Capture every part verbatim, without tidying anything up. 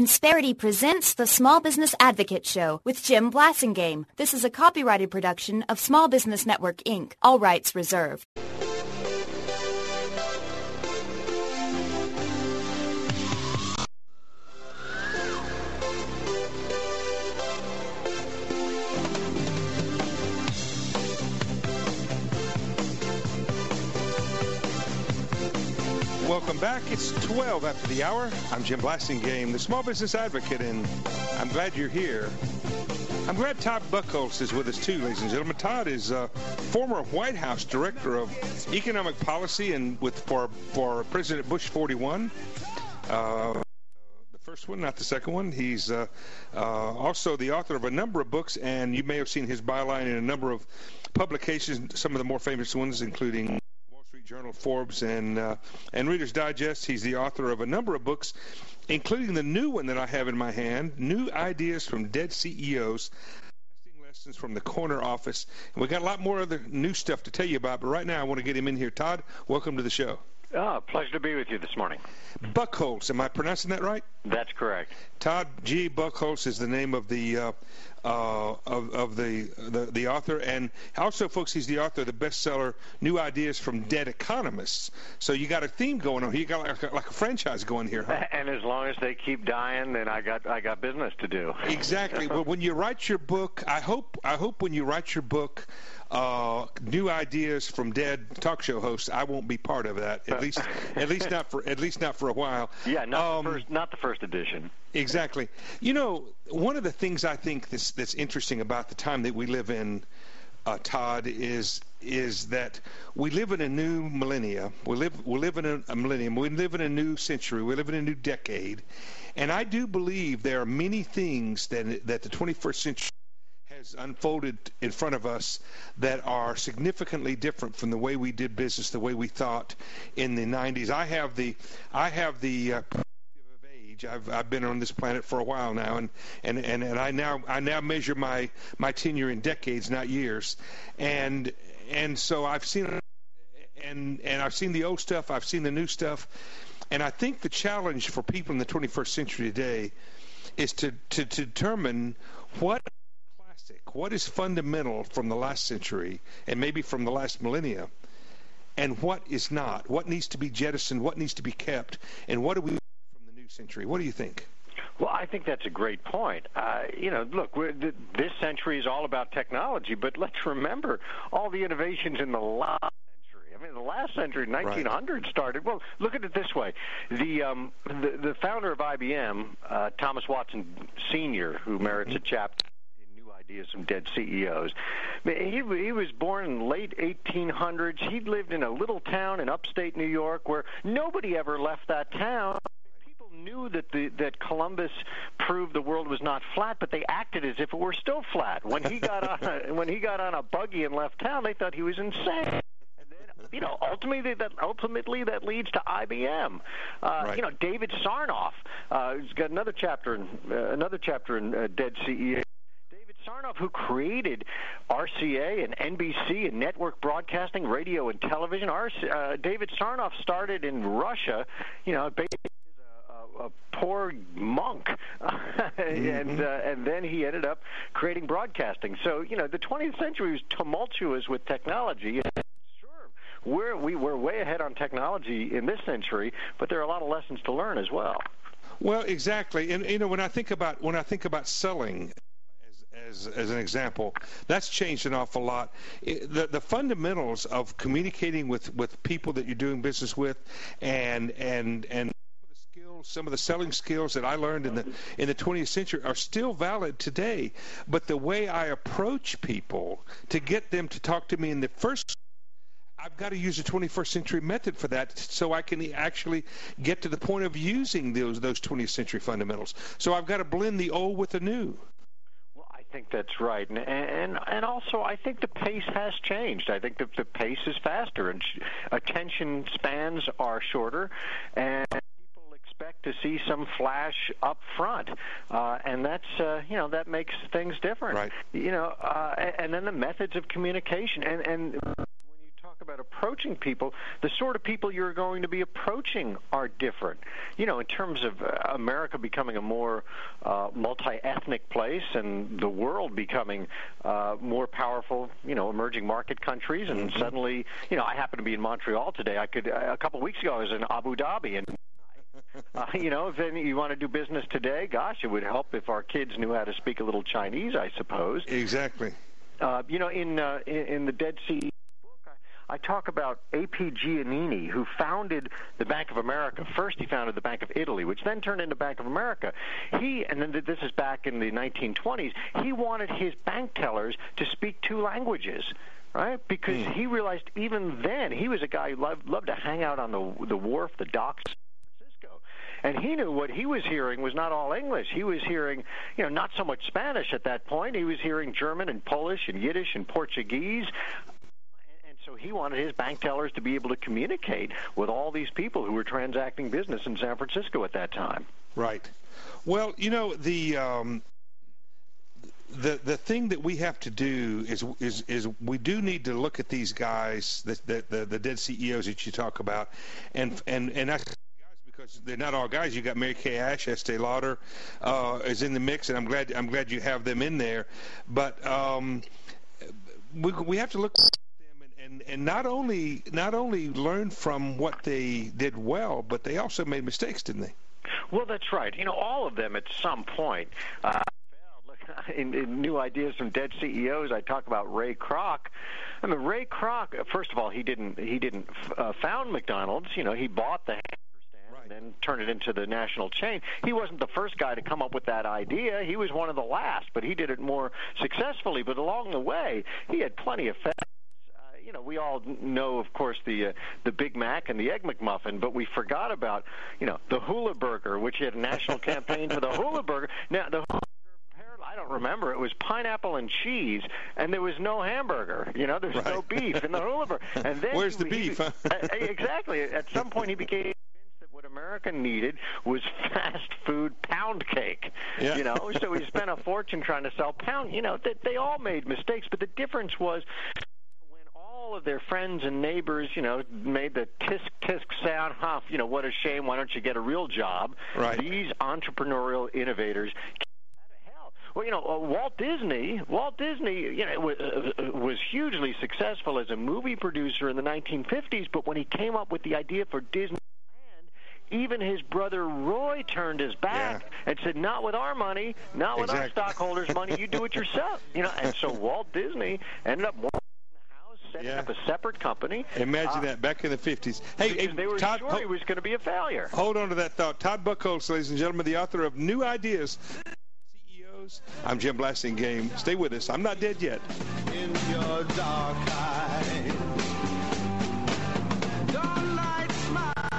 Insperity presents the Small Business Advocate Show with Jim Blasingame. This is a copyrighted production of Small Business Network, Incorporated. All rights reserved. Welcome back. It's twelve after the hour. I'm Jim Blasingame, the Small Business Advocate, and I'm glad you're here. I'm glad Todd Buchholz is with us too, ladies and gentlemen. Todd is uh, former White House Director of Economic Policy and with for for President Bush forty-one. Uh, the first one, not the second one. He's uh, uh, also the author of a number of books, and you may have seen his byline in a number of publications, some of the more famous ones, including Journal, Forbes, and uh, and Reader's Digest. He's the author of a number of books, including the new one that I have in my hand, New Ideas from Dead C E Os, Lessons from the Corner Office. And we got a lot more other new stuff to tell you about, but right now I want to get him in here. Todd, welcome to the show. Oh, pleasure to be with you this morning. Buchholz, am I pronouncing that right? That's correct. Todd G. Buchholz is the name of the uh, uh, of, of the, the the author, and also, folks, he's the author of the bestseller "New Ideas from Dead Economists." So you got a theme going on. You got like a, like a franchise going here, huh? And as long as they keep dying, then I got I got business to do. Exactly. Well, when you write your book, I hope I hope when you write your book, uh, New Ideas from Dead talk show hosts, I won't be part of that. At least at least not for at least not for a while. Yeah, not um, the first not the first edition. Exactly. You know, one of the things I think that's that's interesting about the time that we live in, uh, Todd, is is that we live in a new millennia. We live we live in a, a millennium. We live in a new century. We live in a new decade, and I do believe there are many things that that the twenty-first century has unfolded in front of us that are significantly different from the way we did business, the way we thought in the nineties. I have the I have the uh, I've I've been on this planet for a while now, and, and, and, and I now I now measure my, my tenure in decades, not years, and and so I've seen and and I've seen the old stuff, I've seen the new stuff, and I think the challenge for people in the twenty-first century today is to to, to determine what is classic, what is fundamental from the last century and maybe from the last millennia, and what is not, what needs to be jettisoned, what needs to be kept, and what do we century. What do you think? Well, I think that's a great point. Uh, you know, look, we're, th- this century is all about technology, but let's remember all the innovations in the last century. I mean, the last century, nineteen hundred, right, started. Well, look at it this way: the um, the, the founder of I B M, uh, Thomas Watson Senior, who merits mm-hmm. a chapter in New Ideas from Dead C E Os. He he was born in the late eighteen hundreds. He lived in a little town in upstate New York where nobody ever left that town. Knew that the that Columbus proved the world was not flat, but they acted as if it were still flat. When he got on a, when he got on a buggy and left town, they thought he was insane. And then, you know, ultimately that ultimately that leads to I B M. Uh, right. You know, David Sarnoff. Uh, he's got another chapter in uh, another chapter in uh, Dead C E O. David Sarnoff, who created R C A and N B C and network broadcasting, radio and television. R C, uh, David Sarnoff started in Russia. You know, basically a poor monk, and uh, and then he ended up creating broadcasting. So, you know, the twentieth century was tumultuous with technology. Sure, we're we, we're way ahead on technology in this century, but there are a lot of lessons to learn as well. Well, exactly. And, you know, when I think about when I think about selling, As, as an example, that's changed an awful lot. It, the, the fundamentals of communicating with, with people that you're doing business with, and and and some of the selling skills that I learned in the in the twentieth century are still valid today. But the way I approach people to get them to talk to me in the first, I've got to use a twenty-first century method for that, so I can actually get to the point of using those those twentieth century fundamentals. So I've got to blend the old with the new. I think that's right, and and and also I think the pace has changed. I think that the pace is faster, and sh- attention spans are shorter, and people expect to see some flash up front, uh, and that's uh, you know that makes things different. Right. You know, uh, and, and then the methods of communication, and and when you talk about approaching people, the sort of people you're going to be approaching are different. You know, in terms of uh, America becoming a more uh, multi-ethnic place and the world becoming uh, more powerful, you know, emerging market countries, and mm-hmm. suddenly, you know, I happen to be in Montreal today. I could, uh, a couple of weeks ago, I was in Abu Dhabi, and Uh, you know, if any, you want to do business today, gosh, it would help if our kids knew how to speak a little Chinese, I suppose. Exactly. Uh, you know, in, uh, in in the Dead Sea book, I, I talk about A P Giannini, who founded the Bank of America. First, he founded the Bank of Italy, which then turned into Bank of America. He, and then this is back in the nineteen twenties, he wanted his bank tellers to speak two languages. Right, because mm. he realized even then he was a guy who loved, loved to hang out on the the wharf, the docks, and he knew what he was hearing was not all English. He was hearing, you know, not so much Spanish at that point. He was hearing German and Polish and Yiddish and Portuguese. And so he wanted his bank tellers to be able to communicate with all these people who were transacting business in San Francisco at that time. Right. Well, you know, the um, the the thing that we have to do is is is we do need to look at these guys, the the the, the dead C E Os that you talk about, and and and I. Because they're not all guys. You got Mary Kay Ash, Estee Lauder uh, is in the mix, and I'm glad I'm glad you have them in there. But um, we we have to look at them and, and, and not only not only learn from what they did well, but they also made mistakes, didn't they? Well, that's right. You know, all of them at some point. Uh, In, in New Ideas from Dead C E Os, I talk about Ray Kroc. I mean, Ray Kroc. First of all, he didn't he didn't uh, found McDonald's. You know, he bought the and then turn it into the national chain. He wasn't the first guy to come up with that idea. He was one of the last, but he did it more successfully. But along the way, he had plenty of failures. Uh, you know, we all know, of course, the uh, the Big Mac and the Egg McMuffin, but we forgot about, you know, the Hula Burger, which had a national campaign for the Hula Burger. Now, the Hula I don't remember. It was pineapple and cheese, and there was no hamburger. You know, there's right. no beef in the Hula Burger. And then where's he, the beef? He, uh, exactly. At some point, he became convinced that what America needed was fast food pound cake. Yeah. You know, so he spent a fortune trying to sell pound. You know, they, they all made mistakes, but the difference was when all of their friends and neighbors, you know, made the tisk tisk sound. Huh, you know, what a shame. Why don't you get a real job? Right. These entrepreneurial innovators. Well, you know, uh, Walt Disney, Walt Disney, you know, was, uh, was hugely successful as a movie producer in the nineteen fifties, but when he came up with the idea for Disneyland, even his brother Roy turned his back yeah. and said, not with our money, not with exactly. our stockholders' money, you do it yourself. You know, and so Walt Disney ended up setting yeah. up a separate company. Imagine uh, that, back in the fifties. Hey, hey they were Todd, sure ho- he was going to be a failure. Hold on to that thought. Todd Buchholz, ladies and gentlemen, the author of New Ideas. I'm Jim Blasingame. Stay with us. I'm not dead yet. In your dark eyes, don't light my...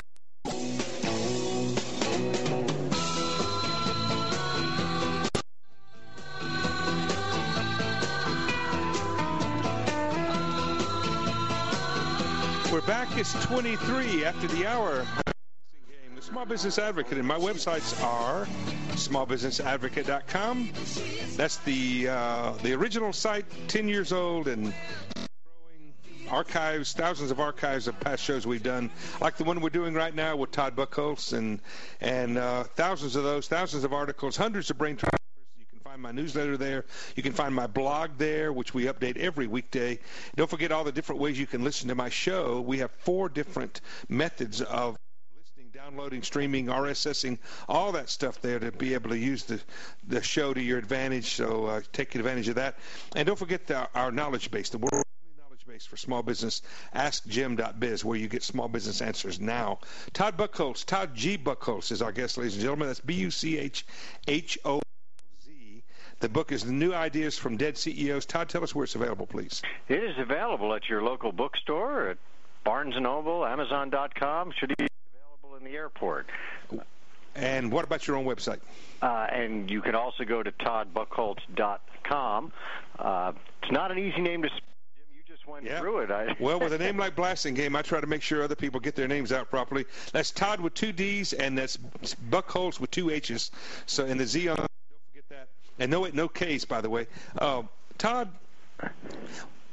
We're back. It's twenty-three after the hour. Small Business Advocate, and my websites are small business advocate dot com. That's the uh, the original site, ten years old, and growing. Archives, thousands of archives of past shows we've done, like the one we're doing right now with Todd Buchholz, and and uh, thousands of those, thousands of articles, hundreds of brain transfers. You can find my newsletter there. You can find my blog there, which we update every weekday. Don't forget all the different ways you can listen to my show. We have four different methods of downloading, streaming, RSSing, all that stuff there to be able to use the the show to your advantage. So uh, take advantage of that. And don't forget the, our knowledge base, the world knowledge base for small business, ask jim dot biz, where you get small business answers now. Todd Buchholz, Todd G. Buchholz is our guest, ladies and gentlemen. That's B U C H H O Z. The book is The New Ideas from Dead C E Os. Todd, tell us where it's available, please. It is available at your local bookstore, at Barnes and Noble, Amazon dot com. Should be in the airport. And what about your own website? Uh, and you can also go to todd buchholz dot com. Uh, it's not an easy name to spell. Jim, you just went yep. through it. I... Well, with a name like Blasingame, I try to make sure other people get their names out properly. That's Todd with two D's, and that's Buchholz with two H's. So, and the Z on, don't forget that. And no, no K's, by the way. Uh, Todd,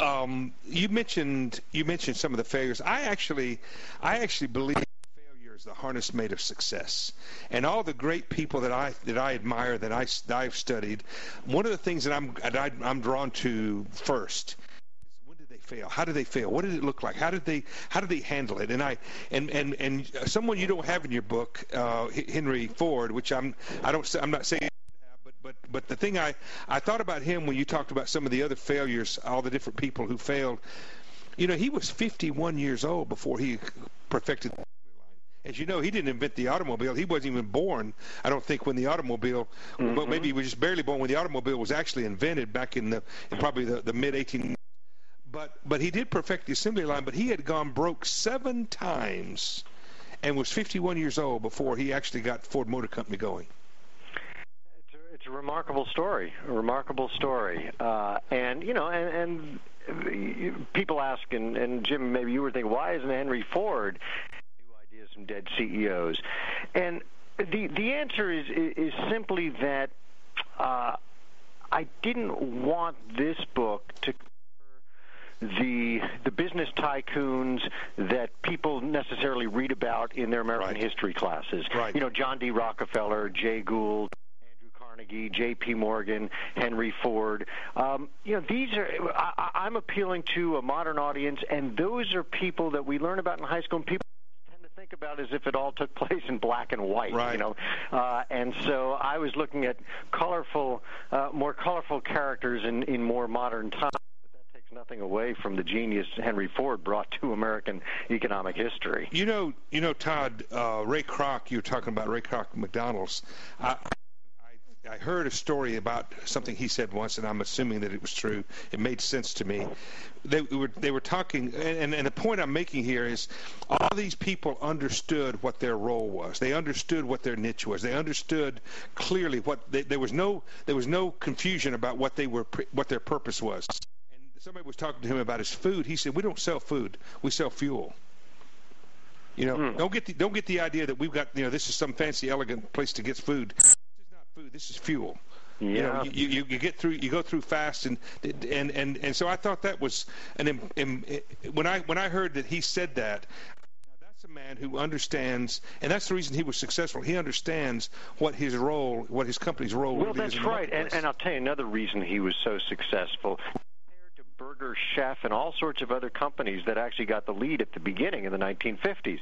um, you mentioned you mentioned some of the failures. I actually, I actually believe failure is the harness made of success. And all the great people that I that I admire, that I that I've studied, one of the things that I'm that I, I'm drawn to first. Fail? How did they fail? What did it look like? How did they how did they handle it? And I and and and someone you don't have in your book, uh, Henry Ford, which I'm I don't I'm not saying, but but but the thing I I thought about him when you talked about some of the other failures, all the different people who failed. You know, he was fifty-one years old before he perfected the assembly line. As you know, he didn't invent the automobile. He wasn't even born, I don't think, when the automobile. Mm-hmm. But maybe he was just barely born when the automobile was actually invented back in the in probably the, the mid eighteen. But but he did perfect the assembly line, but he had gone broke seven times and was fifty-one years old before he actually got Ford Motor Company going. It's a, it's a remarkable story, a remarkable story. Uh, and, you know, and, and people ask, and, and Jim, maybe you were thinking, why isn't Henry Ford new ideas from dead C E Os? And the, the answer is, is simply that uh, I didn't want this book to the the business tycoons that people necessarily read about in their American right. history classes. Right. You know, John D. Rockefeller, Jay Gould, Andrew Carnegie, J P. Morgan, Henry Ford. Um, you know, these are I, I'm appealing to a modern audience, and those are people that we learn about in high school, and people tend to think about as if it all took place in black and white. Right. You know, uh, and so I was looking at colorful, uh, more colorful characters in in more modern times. Nothing away from the genius Henry Ford brought to American economic history. You know, you know, Todd, uh, Ray Kroc, you were talking about Ray Kroc McDonald's. I, I, I heard a story about something he said once, and I'm assuming that it was true. It made sense to me. They were they were talking, and, and the point I'm making here is all these people understood what their role was. They understood what their niche was. They understood clearly what they, there was no there was no confusion about what they were what their purpose was. Somebody was talking to him about his food. He said, "We don't sell food. We sell fuel." You know, mm. don't get the don't get the idea that we've got, you know, this is some fancy, elegant place to get food. This is not food. This is fuel. Yeah. You know, you, you, you get through, you go through fast, and and and and so I thought that was an when I when I heard that he said that. That's a man who understands, and that's the reason he was successful. He understands what his role, what his company's role well, really that's is. Well, that's right, and, and I'll tell you another reason he was so successful. Burger Chef and all sorts of other companies that actually got the lead at the beginning in the nineteen fifties.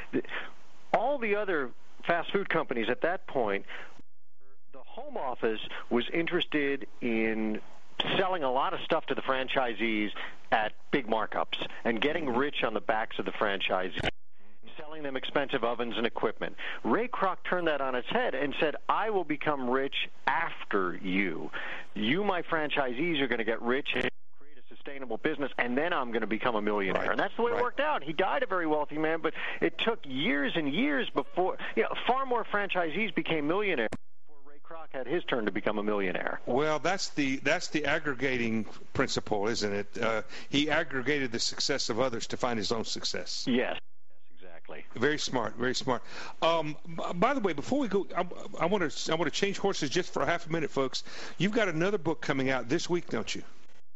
All the other fast food companies at that point, the home office was interested in selling a lot of stuff to the franchisees at big markups and getting rich on the backs of the franchisees, selling them expensive ovens and equipment. Ray Kroc turned that on its head and said, I will become rich after you. You, my franchisees, are going to get rich and sustainable business, and then I'm going to become a millionaire. Right. And that's the way right. it worked out. He died a very wealthy man, but it took years and years before, you know, far more franchisees became millionaires before Ray Kroc had his turn to become a millionaire. Well, that's the that's the aggregating principle, isn't it? Uh, he aggregated the success of others to find his own success. Yes. Exactly. Very smart, very smart. Um, by the way, before we go, I want to I want to change horses just for a half a minute, folks. You've got another book coming out this week, don't you?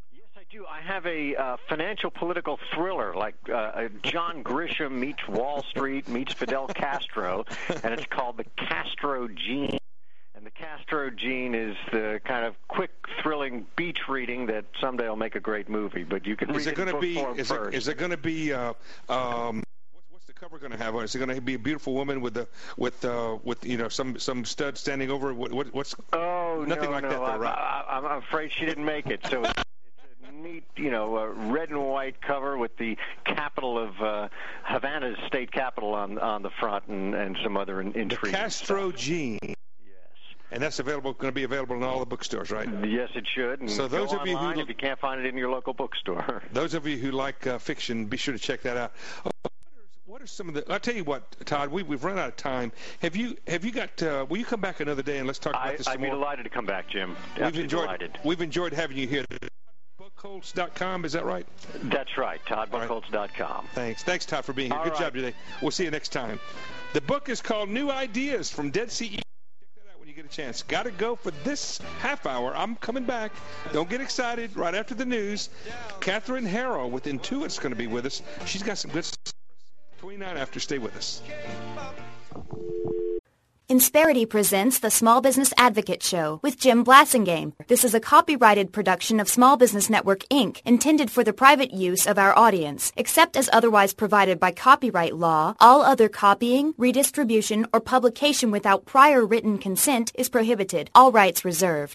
I have a uh, financial political thriller, like uh, John Grisham meets Wall Street meets Fidel Castro, and it's called The Castro Gene. And The Castro Gene is the kind of quick, thrilling beach reading that someday will make a great movie. But you can is read it going it to be? form Is first. it, is it going to be? Uh, um, what's, what's the cover going to have on it? Is it going to be a beautiful woman with the with uh, with you know some some stud standing over? What, what what's? Oh nothing no, like no. that. Though, I'm, right? I'm afraid she didn't make it. So. Neat, you know, uh, red and white cover with the capital of uh, Havana's state capital on on the front, and, and some other in, intrigue. The Castro stuff. Gene. Yes. And that's available, going to be available in all the bookstores, right? Yes, it should. And so those go of you online who if you can't find it in your local bookstore. Those of you who like uh, fiction, be sure to check that out. Uh, what, are, what are some of the? I'll tell you what, Todd. We we've run out of time. Have you have you got? Uh, will you come back another day and let's talk about I, this some I'd be more? delighted to come back, Jim. We've Absolutely enjoyed. Delighted. We've enjoyed having you here. Buchholz dot com, is that right? That's right, Todd Buchholz dot com. Right. Thanks. Thanks, Todd, for being here. All Good right. job today. We'll see you next time. The book is called New Ideas from Dead C E Os. Check that out when you get a get a chance. Got to go for this half hour. I'm coming back. Don't get excited. Right after the news, Catherine Harrell with Intuit's going to be with us. She's got some good stuff. twenty-nine after. Stay with us. Insperity presents the Small Business Advocate Show with Jim Blasingame. This is a copyrighted production of Small Business Network, Incorporated, intended for the private use of our audience. Except as otherwise provided by copyright law, all other copying, redistribution, or publication without prior written consent is prohibited. All rights reserved.